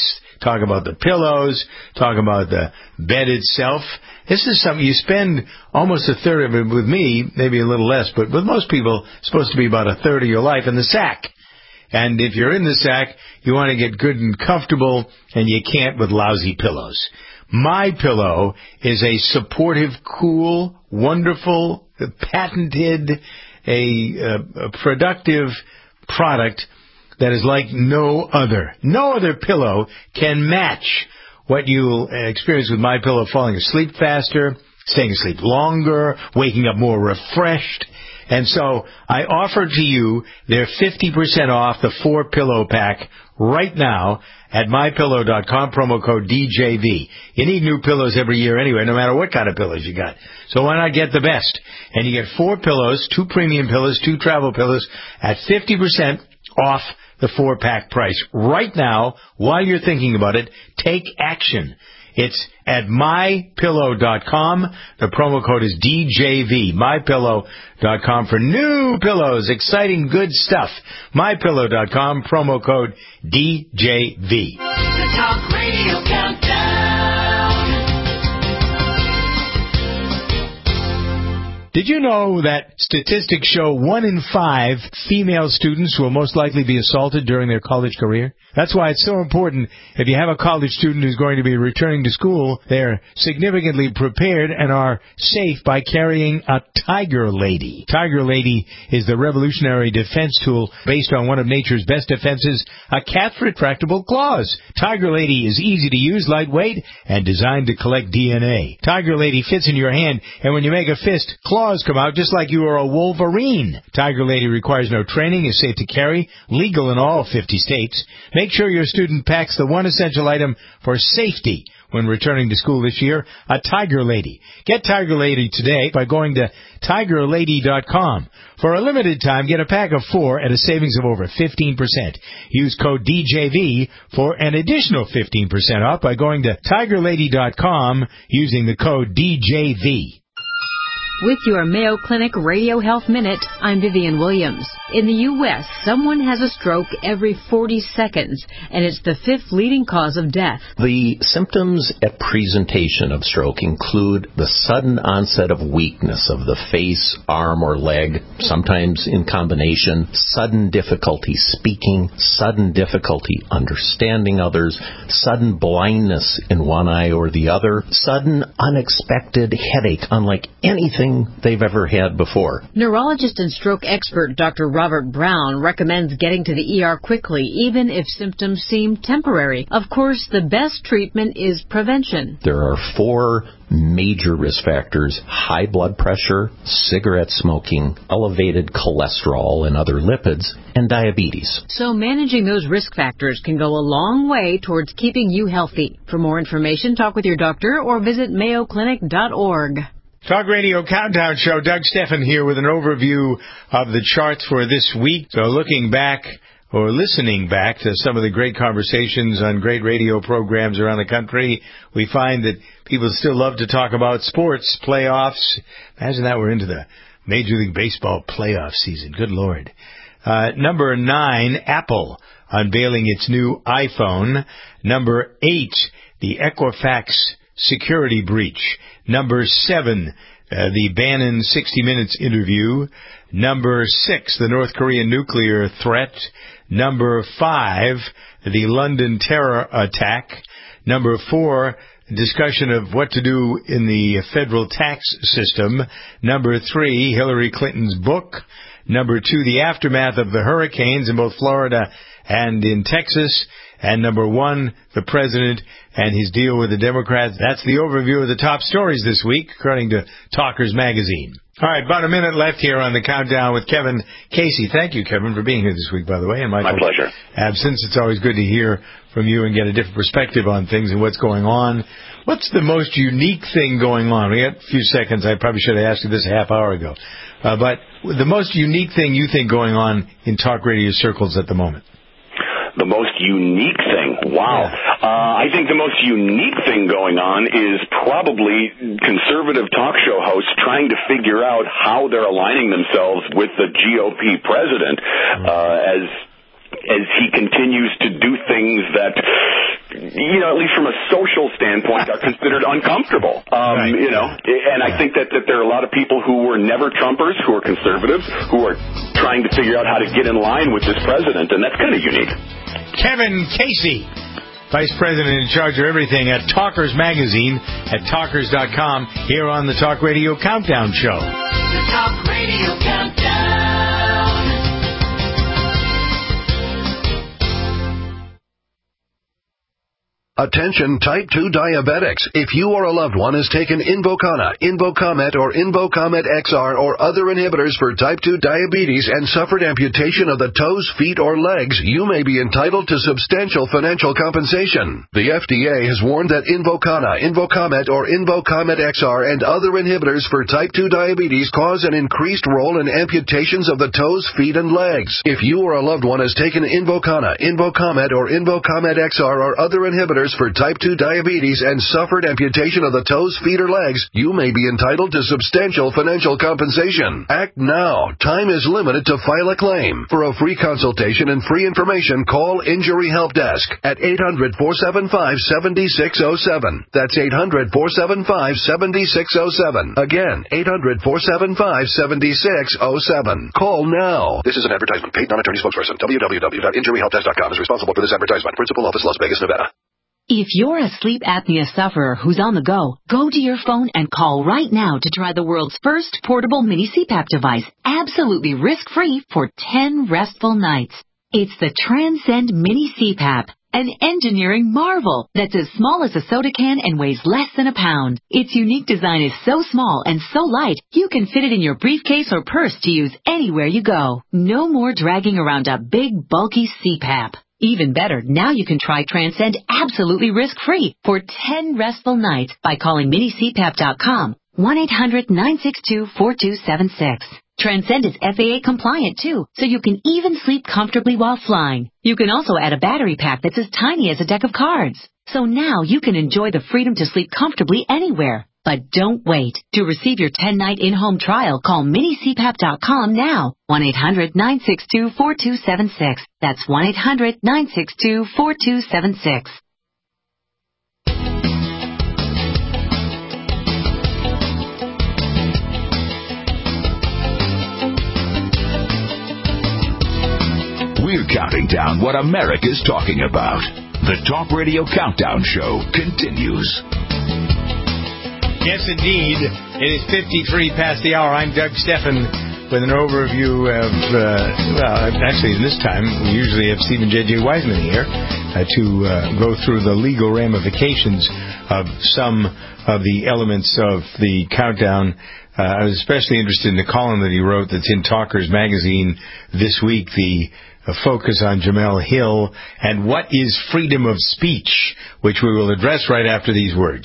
[SPEAKER 4] talk about the pillows, talk about the bed itself. This is something you spend almost a third of it with me, maybe a little less, but with most people, it's supposed to be about a third of your life in the sack. And if you're in the sack, you want to get good and comfortable, and you can't with lousy pillows. My Pillow is a supportive, cool, wonderful, patented, a, a, a productive product that is like no other. No other pillow can match what you'll experience with My Pillow, falling asleep faster, staying asleep longer, waking up more refreshed. And so I offer to you their fifty percent off the four pillow pack right now at my pillow dot com, promo code D J V. You need new pillows every year anyway, no matter what kind of pillows you got. So why not get the best? And you get four pillows, two premium pillows, two travel pillows at fifty percent off the four-pack price. Right now, while you're thinking about it, take action. It's at my pillow dot com. The promo code is D J V. my pillow dot com for new pillows. Exciting, good stuff. my pillow dot com, promo code D J V.
[SPEAKER 3] The Talk Radio Countdown.
[SPEAKER 4] Did you know that statistics show one in five female students will most likely be assaulted during their college career? That's why it's so important if you have a college student who's going to be returning to school, they're significantly prepared and are safe by carrying a Tiger Lady. Tiger Lady is the revolutionary defense tool based on one of nature's best defenses, a cat's retractable claws. Tiger Lady is easy to use, lightweight, and designed to collect D N A. Tiger Lady fits in your hand, and when you make a fist, claws come out just like you are a Wolverine. Tiger Lady requires no training, is safe to carry, legal in all fifty states. Make sure your student packs the one essential item for safety when returning to school this year, a Tiger Lady. Get Tiger Lady today by going to tiger lady dot com. For a limited time, get a pack of four at a savings of over fifteen percent. Use code D J V for an additional fifteen percent off by going to tiger lady dot com using the code D J V.
[SPEAKER 21] With your Mayo Clinic Radio Health Minute, I'm Vivian Williams. In the U S, someone has a stroke every forty seconds, and it's the fifth leading cause of death.
[SPEAKER 22] The symptoms at presentation of stroke include the sudden onset of weakness of the face, arm, or leg, sometimes in combination, sudden difficulty speaking, sudden difficulty understanding others, sudden blindness in one eye or the other, sudden unexpected headache unlike anything they've ever had before.
[SPEAKER 21] Neurologist and stroke expert Doctor Robert Brown recommends getting to the E R quickly, even if symptoms seem temporary. Of course, the best treatment is prevention.
[SPEAKER 22] There are four major risk factors: high blood pressure, cigarette smoking, elevated cholesterol and other lipids, and diabetes.
[SPEAKER 21] So managing those risk factors can go a long way towards keeping you healthy. For more information, talk with your doctor or visit mayo clinic dot org.
[SPEAKER 4] Talk Radio Countdown Show. Doug Steffen here with an overview of the charts for this week. So looking back or listening back to some of the great conversations on great radio programs around the country, we find that people still love to talk about sports, playoffs. Imagine that we're into the Major League Baseball playoff season. Good Lord. Uh, number nine, Apple unveiling its new iPhone. Number eight, the Equifax security breach. Number seven, uh, the Bannon sixty minutes interview. Number six, the North Korean nuclear threat. Number five, the London terror attack. Number four, discussion of what to do in the federal tax system. Number three, Hillary Clinton's book. Number two, the aftermath of the hurricanes in both Florida and in Texas. And number one, the president and his deal with the Democrats. That's the overview of the top stories this week, according to Talkers Magazine. All right, about a minute left here on the countdown with Kevin Casey. Thank you, Kevin, for being here this week, by the way. And Michael,
[SPEAKER 6] my pleasure.
[SPEAKER 4] Absence. It's always good to hear from you and get a different perspective on things and what's going on. What's the most unique thing going on? We got a few seconds. I probably should have asked you this a half hour ago. Uh, but the most unique thing you think going on in talk radio circles at the moment?
[SPEAKER 6] The most unique thing? Wow. Yeah. Uh, I think the most unique thing going on is probably conservative talk show hosts trying to figure out how they're aligning themselves with the G O P president uh, as as he continues to do things that you know, at least from a social standpoint, are considered uncomfortable. Um, right. You know, and I think that, that there are a lot of people who were never Trumpers, who are conservatives, who are trying to figure out how to get in line with this president, and that's kind of unique.
[SPEAKER 4] Kevin Casey, Vice President in charge of everything at Talkers Magazine at talkers dot com, here on the Talk Radio Countdown Show.
[SPEAKER 3] The Talk Radio Countdown.
[SPEAKER 7] Attention type two diabetics. If you or a loved one has taken Invokana, Invokamet, or Invokamet X R or other inhibitors for type two diabetes and suffered amputation of the toes, feet, or legs, you may be entitled to substantial financial compensation. The F D A has warned that Invokana, Invokamet, or Invokamet X R and other inhibitors for type two diabetes cause an increased role in amputations of the toes, feet, and legs. If you or a loved one has taken Invokana, Invokamet, or Invokamet X R or other inhibitors for type two diabetes and suffered amputation of the toes, feet, or legs, you may be entitled to substantial financial compensation. Act now. Time is limited to file a claim. For a free consultation and free information, call Injury Help Desk at eight hundred, four seven five, seven six zero seven. That's eight hundred, four seven five, seven six zero seven. Again, eight hundred, four seven five, seven six zero seven. Call now. This is an advertisement. Paid non-attorney spokesperson. w w w dot injury help desk dot com is responsible for this advertisement. Principal office, Las Vegas, Nevada.
[SPEAKER 21] If you're a sleep apnea sufferer who's on the go, go to your phone and call right now to try the world's first portable mini C PAP device, absolutely risk-free for ten restful nights. It's the Transcend Mini C PAP, an engineering marvel that's as small as a soda can and weighs less than a pound. Its unique design is so small and so light, you can fit it in your briefcase or purse to use anywhere you go. No more dragging around a big, bulky C PAP. Even better, now you can try Transcend absolutely risk-free for ten restful nights by calling mini c pap dot com, one eight hundred, nine six two, four two seven six. Transcend is F A A compliant too, so you can even sleep comfortably while flying. You can also add a battery pack that's as tiny as a deck of cards. So now you can enjoy the freedom to sleep comfortably anywhere. But don't wait. To receive your ten-night in-home trial, call mini c pap dot com now. one eight hundred, nine six two, four two seven six. That's one eight hundred, nine six two, four two seven six.
[SPEAKER 2] We're counting down what America's talking about. The Talk Radio Countdown Show continues.
[SPEAKER 4] Yes, indeed. It is fifty-three past the hour. I'm Doug Steffen with an overview of, uh, well, actually this time we usually have Stephen J J. Wiseman here uh, to uh, go through the legal ramifications of some of the elements of the countdown. Uh, I was especially interested in the column that he wrote that's in Talkers Magazine this week, the uh, focus on Jemele Hill and what is freedom of speech, which we will address right after these words.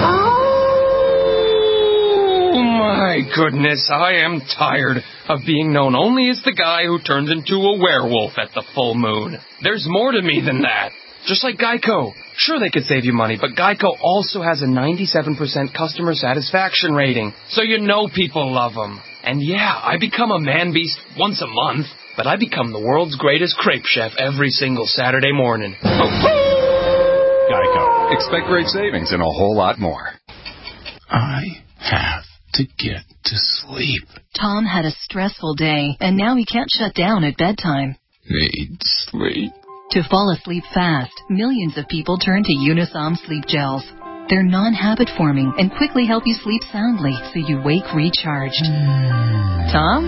[SPEAKER 8] My goodness, I am tired of being known only as the guy who turns into a werewolf at the full moon. There's more to me than that. Just like Geico. Sure, they could save you money, but Geico also has a ninety-seven percent customer satisfaction rating, so you know people love them. And yeah, I become a man-beast once a month, but I become the world's greatest crepe chef every single Saturday morning.
[SPEAKER 23] Geico. Expect great savings and a whole lot more.
[SPEAKER 24] I have to get to sleep.
[SPEAKER 25] Tom had a stressful day, and now he can't shut down at bedtime.
[SPEAKER 24] Need sleep.
[SPEAKER 25] To fall asleep fast, millions of people turn to Unisom Sleep Gels. They're non-habit forming and quickly help you sleep soundly so you wake recharged. Mm. Tom?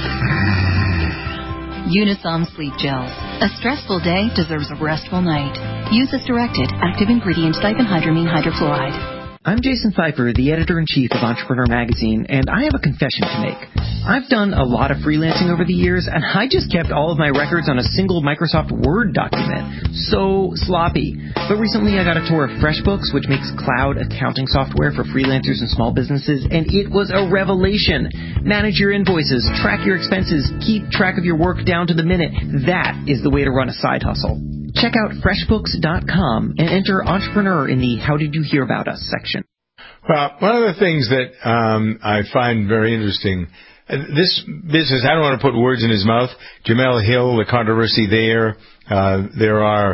[SPEAKER 25] Unisom Sleep Gels. A stressful day deserves a restful night. Use as directed. Active ingredients diphenhydramine hydrofluoride.
[SPEAKER 26] I'm Jason Pfeiffer, the editor-in-chief of Entrepreneur Magazine, and I have a confession to make. I've done a lot of freelancing over the years, and I just kept all of my records on a single Microsoft Word document. So sloppy. But recently I got a tour of FreshBooks, which makes cloud accounting software for freelancers and small businesses, and it was a revelation. Manage your invoices, track your expenses, keep track of your work down to the minute. That is the way to run a side hustle. Check out freshbooks dot com and enter Entrepreneur in the How Did You Hear About Us section.
[SPEAKER 4] Well, one of the things that um, I find very interesting, uh, this business, I don't want to put words in his mouth, Jemele Hill, the controversy there, uh, there are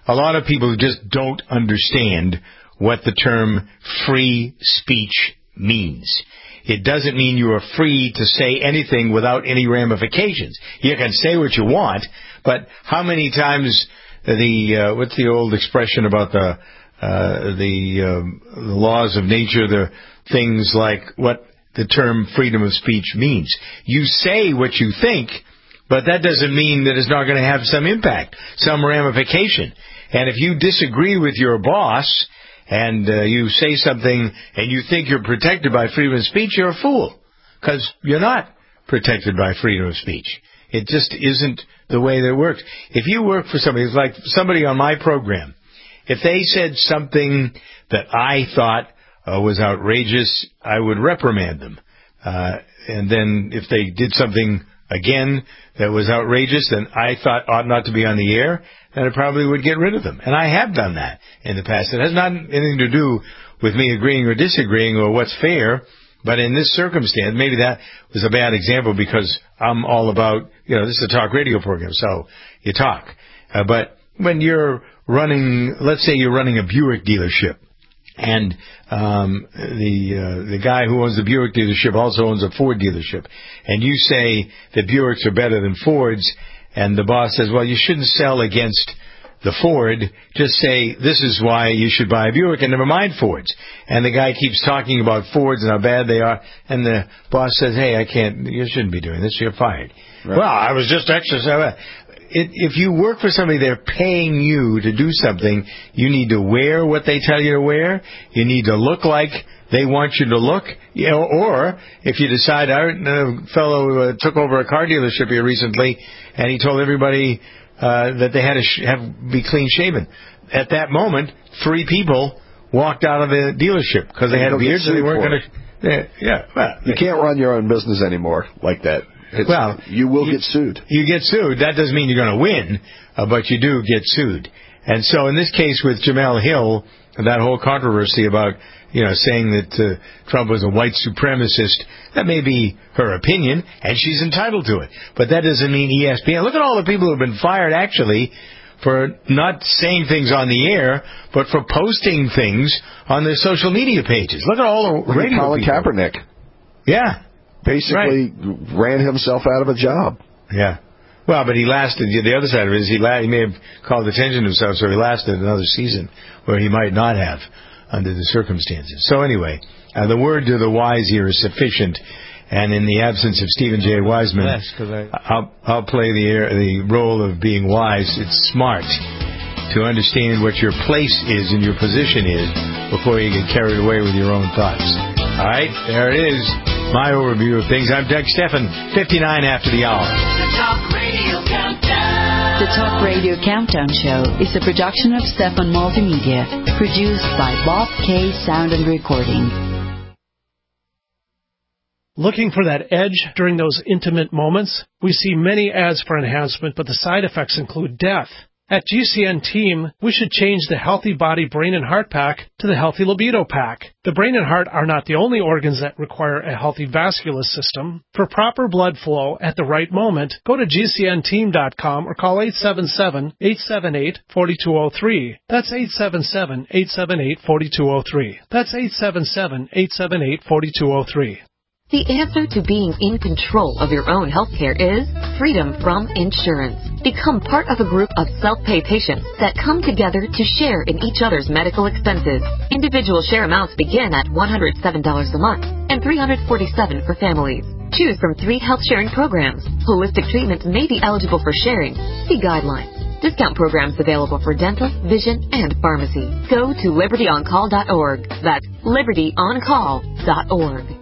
[SPEAKER 4] a lot of people who just don't understand what the term free speech means. It doesn't mean you are free to say anything without any ramifications. You can say what you want, but how many times the, uh, what's the old expression about the, uh, the, um, the laws of nature, the things like what the term freedom of speech means. You say what you think, but that doesn't mean that it's not going to have some impact, some ramification. And if you disagree with your boss and uh, you say something and you think you're protected by freedom of speech, you're a fool, because you're not protected by freedom of speech. It just isn't the way that it works. If you work for somebody, it's like somebody on my program, if they said something that I thought uh, was outrageous, I would reprimand them. Uh, and then if they did something again that was outrageous, then I thought ought not to be on the air, then I probably would get rid of them. And I have done that in the past. It has not anything to do with me agreeing or disagreeing or what's fair, but in this circumstance, maybe that was a bad example because I'm all about, you know, this is a talk radio program, so you talk. Uh, but when you're running, let's say you're running a Buick dealership, and um, the uh, the guy who owns the Buick dealership also owns a Ford dealership, and you say that Buicks are better than Fords, and the boss says, well, you shouldn't sell against the Ford, just say this is why you should buy a Buick and never mind Fords. And the guy keeps talking about Fords and how bad they are, and the boss says, hey, I can't, you shouldn't be doing this, you're fired. Right. Well, I was just exercising. It, if you work for somebody, they're paying you to do something, you need to wear what they tell you to wear, you need to look like they want you to look, you know, or if you decide, a fellow uh, took over a car dealership here recently, and he told everybody uh, that they had to sh- have be clean shaven. At that moment, three people walked out of the dealership because they had beards and they weren't going to. Yeah, yeah, well,
[SPEAKER 5] you can't run your own business anymore like that. It's,
[SPEAKER 4] well,
[SPEAKER 5] you will
[SPEAKER 4] you,
[SPEAKER 5] get sued.
[SPEAKER 4] You get sued. That doesn't mean you're going to win, uh, but you do get sued. And so in this case with Jemele Hill, that whole controversy about, you know, saying that uh, Trump was a white supremacist, that may be her opinion, and she's entitled to it. But that doesn't mean E S P N. Look at all the people who have been fired, actually, for not saying things on the air, but for posting things on their social media pages. Look at all the radio
[SPEAKER 5] Colin
[SPEAKER 4] people.
[SPEAKER 5] Kaepernick.
[SPEAKER 4] Yeah.
[SPEAKER 5] Basically right. ran himself out of a job.
[SPEAKER 4] Yeah. Well, but he lasted. The other side of it is he, la- he may have called attention to himself, so he lasted another season where he might not have under the circumstances. So anyway, uh, the word to the wise here is sufficient. And in the absence of Stephen J. Wiseman,
[SPEAKER 9] yes, I...
[SPEAKER 4] I'll, I'll play the air, the role of being wise. It's smart to understand what your place is and your position is before you get carried away with your own thoughts. All right, there it is. My overview of things. I'm Doug Stephan, fifty-nine after the hour.
[SPEAKER 3] The Talk Radio Countdown.
[SPEAKER 21] The Talk Radio Countdown Show is a production of Stephan Multimedia, produced by Bob K. Sound and Recording.
[SPEAKER 18] Looking for that edge during those intimate moments? We see many ads for enhancement, but the side effects include death. At G C N Team, we should change the Healthy Body Brain and Heart Pack to the Healthy Libido Pack. The brain and heart are not the only organs that require a healthy vascular system. For proper blood flow at the right moment, go to G C N team dot com or call eight seven seven, eight seven eight, four two zero three. That's eight seven seven, eight seven eight, four two zero three. That's eight seven seven, eight seven eight, four two zero three.
[SPEAKER 10] The answer to being in control of your own healthcare is freedom from insurance. Become part of a group of self-pay patients that come together to share in each other's medical expenses. Individual share amounts begin at one hundred seven dollars a month and three hundred forty-seven dollars for families. Choose from three health sharing programs. Holistic treatments may be eligible for sharing. See guidelines. Discount programs available for dental, vision, and pharmacy. Go to liberty on call dot org. That's liberty on call dot org.